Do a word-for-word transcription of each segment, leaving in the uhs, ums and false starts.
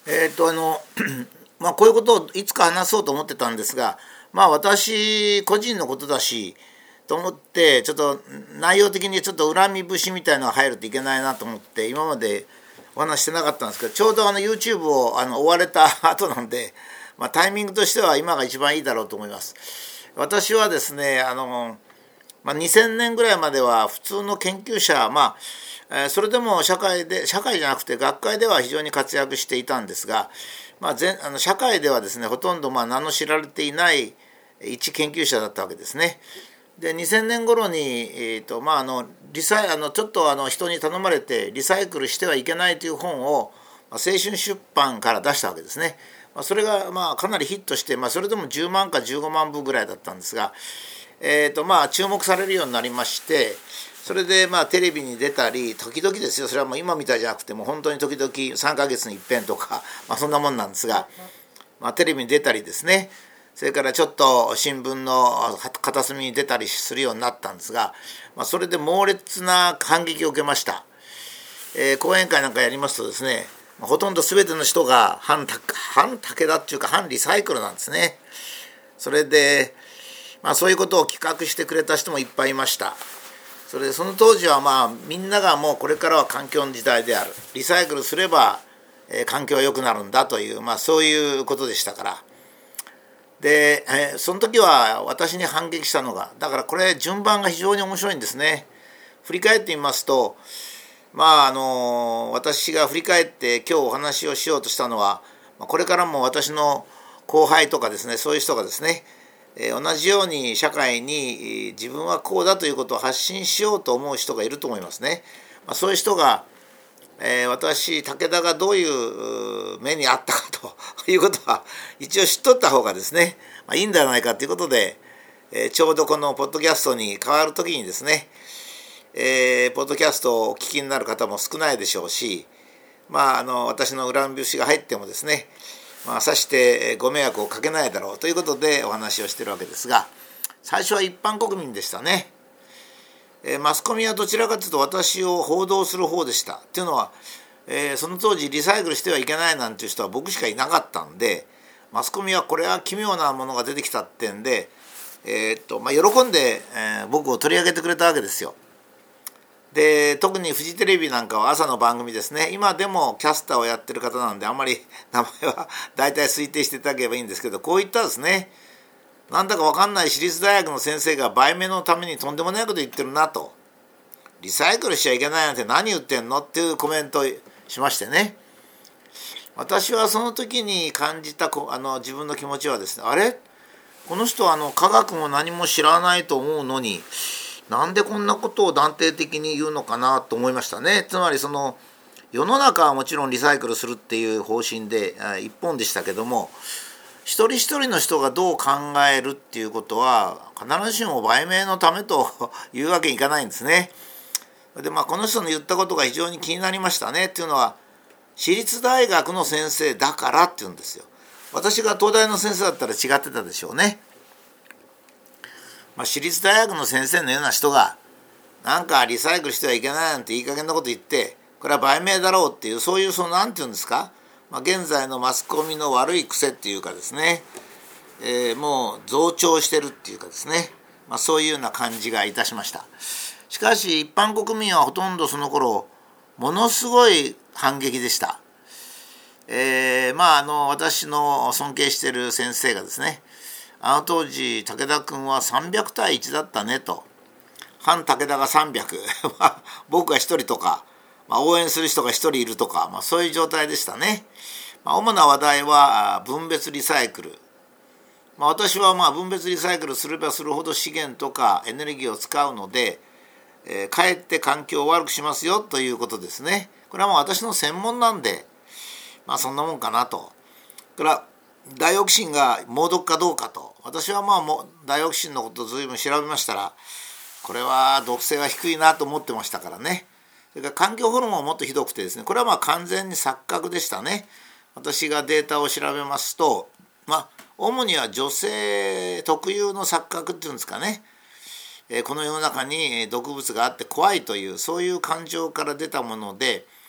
えっとあのまあこういうことをいつか話そうと思ってたんですが、まあ私個人のことだしと思って、ちょっと内容的にちょっと恨み節みたいなのが入るといけないなと思って今までお話してなかったんですけど、ちょうどあの YouTube をあの終われた後なんで、まあ、タイミングとしては今が一番いいだろうと思います。私はですね、あの、まあ、にせんねんぐらいまでは普通の研究者、まあ、えーそれでも社会で社会じゃなくて学会では非常に活躍していたんですが、まあ、全あの社会ではですねほとんどまあ名の知られていない一研究者だったわけですね。でにせんねん頃に、えーとまあ、あのリサイあのちょっとあの人に頼まれてリサイクルしてはいけないという本を、まあ、青春出版から出したわけですね。まあ、それがまあかなりヒットして、まあ、それでもじゅうまんかじゅうごまんぶぐらいだったんですが、えーとまあ、注目されるようになりまして、それでまあテレビに出たり、時々ですよ、それはもう今みたいじゃなくてもう本当に時々さんかげつに一遍とか、まあ、そんなもんなんですが、まあ、テレビに出たりですね、それからちょっと新聞の片隅に出たりするようになったんですが、まあ、それで猛烈な反撃を受けました。えー、講演会なんかやりますとですね、ほとんど全ての人が反反武田っていうか反リサイクルなんですね。それで、まあ、そういうことを企画してくれた人もいっぱいいました。それでその当時はまあみんながもうこれからは環境の時代である、リサイクルすれば、えー、環境は良くなるんだという、まあ、そういうことでしたから。で、えー、その時は私に反撃したのが、だからこれ順番が非常に面白いんですね。振り返ってみますと、まああの私が振り返って今日お話をしようとしたのは、これからも私の後輩とかですね、そういう人がですね、えー、同じように社会に自分はこうだということを発信しようと思う人がいると思いますね。まあ、そういう人が、えー、私武田がどういう目にあったかということは一応知っとった方がですね、まあ、いいんではないかということで、えー、ちょうどこのポッドキャストに変わる時にですね、えー、ポッドキャストをお聞きになる方も少ないでしょうし、まあ、あの私の恨み節が入ってもですね、まあ、さしてご迷惑をかけないだろうということでお話をしているわけですが、最初は一般国民でしたね。えー、マスコミはどちらかというと私を報道する方でした。っていうのは、えー、その当時リサイクルしてはいけないなんていう人は僕しかいなかったんで、マスコミはこれは奇妙なものが出てきたってんで、えーっとまあ、喜んで、えー、僕を取り上げてくれたわけですよ。で特にフジテレビなんかは朝の番組ですね、今でもキャスターをやってる方なんであんまり名前は大体推定していただければいいんですけど、こういったですね、なんだか分かんない私立大学の先生が売名のためにとんでもないこと言ってるなと、リサイクルしちゃいけないなんて何言ってんのっていうコメントをしましてね、私はその時に感じたあの自分の気持ちはですね、あれこの人はあの科学も何も知らないと思うのに、なんでこんなことを断定的に言うのかなと思いましたね。つまりその世の中はもちろんリサイクルするっていう方針で一本でしたけども、一人一人の人がどう考えるっていうことは必ずしも売名のためというわけにいかないんですね。でまあこの人の言ったことが非常に気になりましたね。っていうのは、私立大学の先生だからって言うんですよ。私が東大の先生だったら違ってたでしょうね。まあ、私立大学の先生のような人がなんかリサイクルしてはいけないなんていい加減なこと言って、これは売名だろうっていう、そういうそのなんていうんですか、まあ、現在のマスコミの悪い癖っていうかですね、えー、もう増長してるっていうかですね、まあ、そういうような感じがいたしました。しかし一般国民はほとんどその頃ものすごい反撃でした。えー、まああの私の尊敬している先生がですね、あの当時武田君はさんびゃくたいいちだったねと、反武田がさんびゃく僕がひとりとか、まあ、応援する人がひとりいるとか、まあ、そういう状態でしたね。まあ、主な話題は分別リサイクル、まあ、私はまあ分別リサイクルすればするほど資源とかエネルギーを使うので、えー、かえって環境を悪くしますよということですね。これはもう私の専門なんで、まあそんなもんかなと。からダイオキシンが猛毒かどうかと、私はまあもうダイオキシンのことを随分調べましたら、これは毒性は低いなと思ってましたからね。それから環境ホルモンはもっとひどくてですね、これはまあ完全に錯覚でしたね。私がデータを調べますと、まあ主には女性特有の錯覚っていうんですかね、えー、この世の中に毒物があって怖いという、そういう感情から出たもので、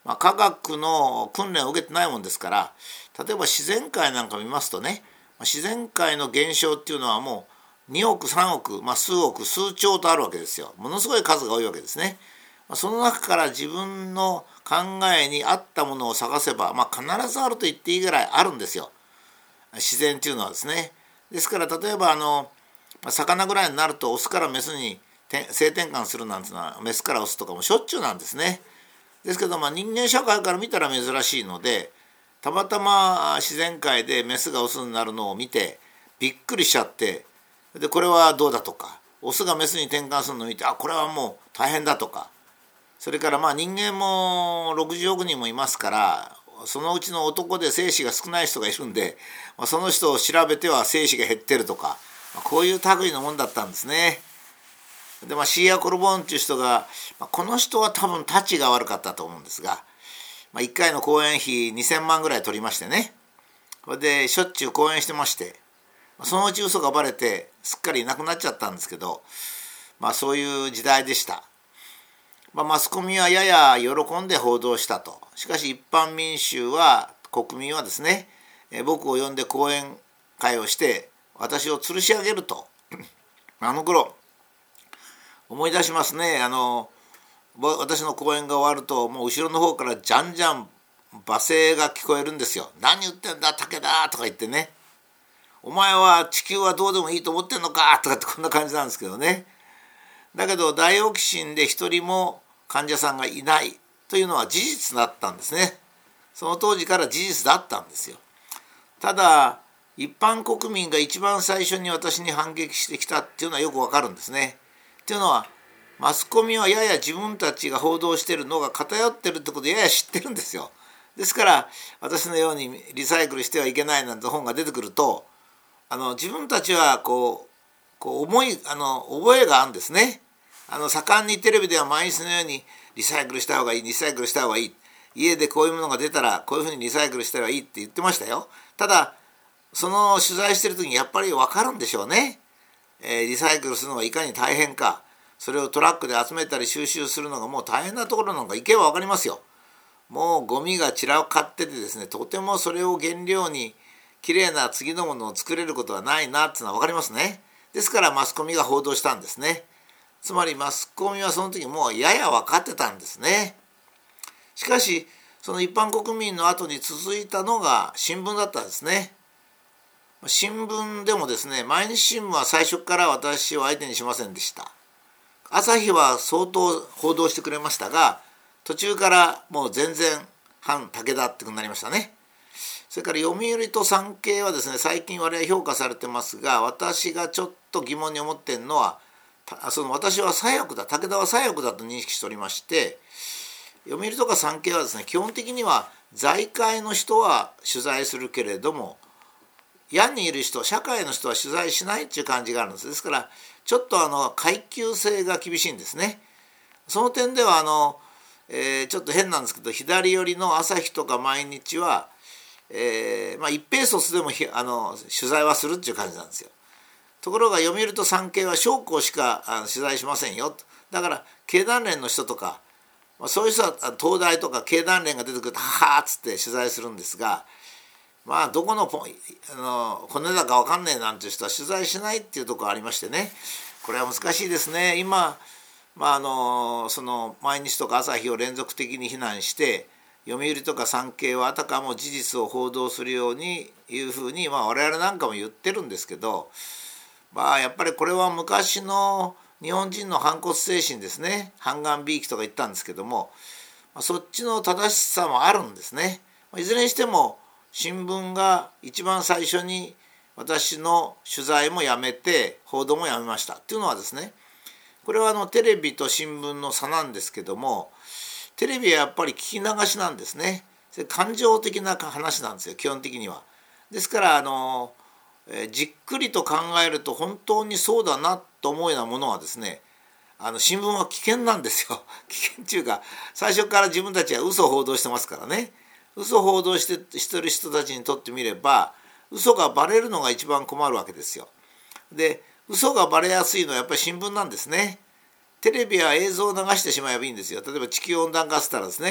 まあ、科学の訓練を受けてないもんですから、例えば自然界なんか見ますとね、自然界の現象っていうのはもうにおくさんおく、まあ、数億数兆とあるわけですよ。ものすごい数が多いわけですね。その中から自分の考えに合ったものを探せば、まあ、必ずあると言っていいぐらいあるんですよ、自然っていうのはですね。ですから例えばあの魚ぐらいになるとオスからメスに性転換するなんていうのはメスからオスとかもしょっちゅうなんですね。ですけど、まあ、人間社会から見たら珍しいので、たまたま自然界でメスがオスになるのを見てびっくりしちゃって、でこれはどうだとか、オスがメスに転換するのを見て、あこれはもう大変だとか、それからまあ人間もろくじゅうおくにんもいますから、そのうちの男で精子が少ない人がいるんで、その人を調べては精子が減ってるとか、こういう類のもんだったんですね。で、まあ、シーア・コルボーンっていう人が、この人は多分たちが悪かったと思うんですが、まあ、いっかいの講演費にせんまんぐらい取りましてね、それでしょっちゅう講演してまして、そのうち嘘がバレてすっかりいなくなっちゃったんですけど、まあそういう時代でした。まあ、マスコミはやや喜んで報道したと。しかし一般民衆は、国民はですね、僕を呼んで講演会をして私を吊るし上げると。あの頃思い出しますね。あの私の講演が終わると、もう後ろの方からじゃんじゃん罵声が聞こえるんですよ。何言ってんだ武田とか言ってね、お前は地球はどうでもいいと思ってんのかとかって、こんな感じなんですけどね。だけどダイオキシンで一人も患者さんがいないというのは事実だったんですね。その当時から事実だったんですよ。ただ一般国民が一番最初に私に反撃してきたっていうのはよくわかるんですね。っていうのは、マスコミはやや自分たちが報道しているのが偏ってるってことをやや知ってるんですよ。ですから私のようにリサイクルしてはいけないなんて本が出てくると、あの自分たちはこうこう思いあの覚えがあるんですね。あの盛んにテレビでは毎日のようにリサイクルした方がいいリサイクルした方がいい、家でこういうものが出たらこういうふうにリサイクルしたらいいって言ってましたよ。ただその取材してる時にやっぱり分かるんでしょうね、えー、リサイクルするのがいかに大変か。それをトラックで集めたり収集するのがもう大変なところなんか行けば分かりますよ。もうゴミが散らかっててですね、とてもそれを原料にきれいな次のものを作れることはないなっていうのは分かりますね。ですからマスコミが報道したんですね。つまりマスコミはその時もうやや分かってたんですね。しかしその一般国民の後に続いたのが新聞だったんですね。新聞でもですね、毎日新聞は最初から私を相手にしませんでした。朝日は相当報道してくれましたが、途中からもう全然反武田ってくなりましたね。それから読売と産経はですね、最近我々評価されてますが、私がちょっと疑問に思っているのは、その私は左翼だ、武田は左翼だと認識しておりまして、読売とか産経はですね、基本的には財界の人は取材するけれども、野にいる人、社会の人は取材しないっていう感じがあるんです。ですからちょっとあの階級性が厳しいんですね。その点ではあの、えー、ちょっと変なんですけど、左寄りの朝日とか毎日は、えーまあ、一平卒でもあの取材はするっていう感じなんですよ。ところが読売と産経は将校しかあの取材しませんよと。だから経団連の人とか、まあ、そういう人は東大とか経団連が出てくるとははっつって取材するんですが、まあどこのポあの骨だか分かんねえなんていう人は取材しないっていうところがありましてね、これは難しいですね。今、まあ、あのその毎日とか朝日を連続的に非難して、読売とか産経はあたかも事実を報道するようにいうふうに、まあ、我々なんかも言ってるんですけど、まあやっぱりこれは昔の日本人の反骨精神ですね。半眼びいきとか言ったんですけども、そっちの正しさもあるんですね。いずれにしても新聞が一番最初に私の取材もやめて報道もやめましたっていうのはですね、これはあのテレビと新聞の差なんですけども、テレビはやっぱり聞き流しなんですね。それ感情的な話なんですよ、基本的には。ですからあのじっくりと考えると本当にそうだなと思うようなものはですね、あの新聞は危険なんですよ。危険っていうか、最初から自分たちは嘘を報道してますからね。嘘を報道してしてる人たちにとってみれば、嘘がバレるのが一番困るわけですよ。で、嘘がバレやすいのはやっぱり新聞なんですね。テレビは映像を流してしまえばいいんですよ。例えば地球温暖化したらですね、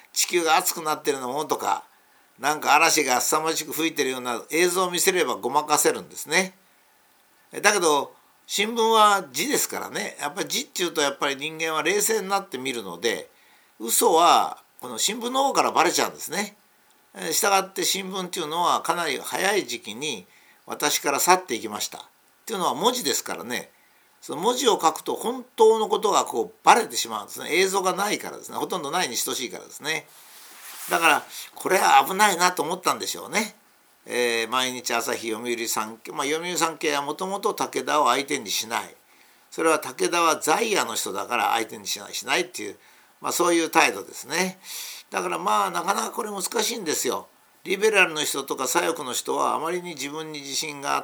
地球が熱くなってるようなものとか、なんか嵐が凄まじく吹いてるような映像を見せればごまかせるんですね。だけど新聞は字ですからね、やっぱり字っていうとやっぱり人間は冷静になって見るので、嘘はこの新聞の方からバレちゃうんですね。したがって新聞っていうのはかなり早い時期に私から去っていきましたっていうのは文字ですからね。その文字を書くと本当のことがこうバレてしまうんですね。映像がないからですね。ほとんどないに等しいからですね。だからこれは危ないなと思ったんでしょうね。えー、毎日朝日、読売産経、まあ、読売産経はもともと武田を相手にしない、それは武田は在野の人だから相手にしないしないっていう、まあ、そういう態度ですね。だからまあなかなかこれ難しいんですよ。リベラルの人とか左翼の人はあまりに自分に自信があって、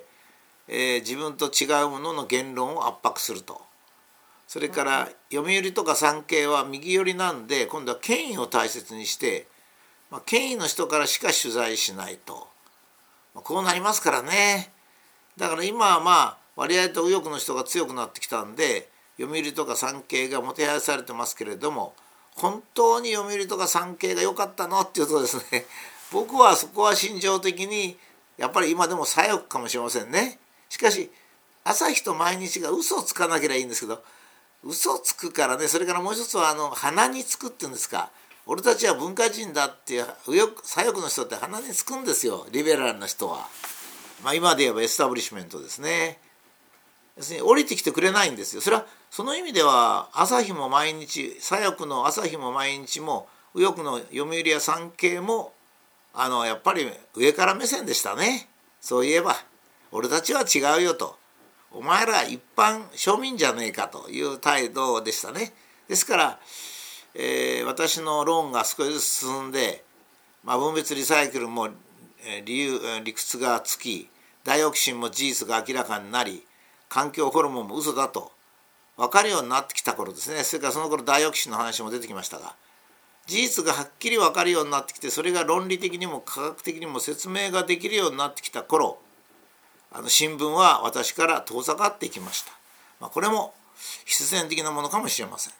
えー、自分と違うものの言論を圧迫すると。それから読売とか産経は右寄りなんで、今度は権威を大切にして、まあ、権威の人からしか取材しないと、まあ、こうなりますからね。だから今はまあ割合と右翼の人が強くなってきたんで、読売とか産経がもてはやされてますけれども、本当に読売とか産経が良かったのっていうとですね、僕はそこは心情的にやっぱり今でも左翼かもしれませんね。しかし朝日と毎日が嘘をつかなければいいんですけど、嘘つくからね。それからもう一つはあの鼻につくっていうんですか、俺たちは文化人だっていう右翼左翼の人って鼻につくんですよ、リベラルな人は。まあ今で言えばエスタブリッシュメントですね。要するに降りてきてくれないんですよ。それはその意味では朝日も毎日、左翼の朝日も毎日も右翼の読売や産経もあのやっぱり上から目線でしたね。そういえば俺たちは違うよと、お前ら一般庶民じゃねえかという態度でしたね。ですから、えー、私の論が少しずつ進んで、まあ、分別リサイクルも、えー、理由理屈がつき、ダイオキシンも事実が明らかになり、環境ホルモンも嘘だと分かるようになってきた頃ですね。それからその頃ダイオキシンの話も出てきましたが、事実がはっきり分かるようになってきて、それが論理的にも科学的にも説明ができるようになってきた頃、あの新聞は私から遠ざかっていきました。まあ、これも必然的なものかもしれません。